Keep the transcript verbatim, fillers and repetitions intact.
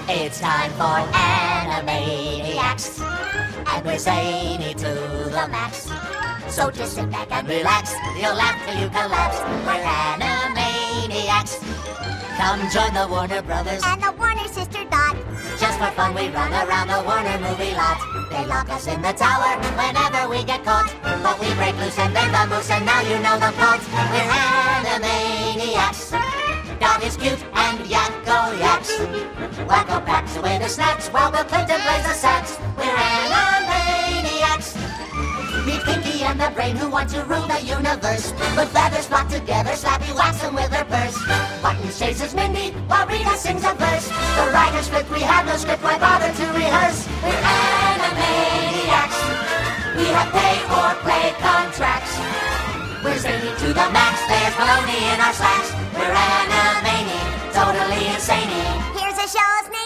It's time for Animaniacs, and we're zany to the max. So just sit back and relax, you'll laugh till you collapse. We're Animaniacs. Come join the Warner Brothers and the Warner Sister Dot. Just for fun we run around the Warner movie lot. They lock us in the tower whenever we get caught, but we break loose and then the moose, and now you know the plot. We're Animaniacs. Dot is cute and Yakko yaks. Wacko packs away the snacks while Bill Clinton plays the sax. We're Animaniacs. Meet Pinky and the Brain who want to rule the universe. But feathers flock together, Slappy whacks them with her purse. Buttons chases Mindy while Rita sings a verse. The writer's split, we have no script, why bother to rehearse? We're Animaniacs. We have pay or play contracts. We're zany to the max, there's baloney in our slacks. We're Animani, totally insane. Here's a show's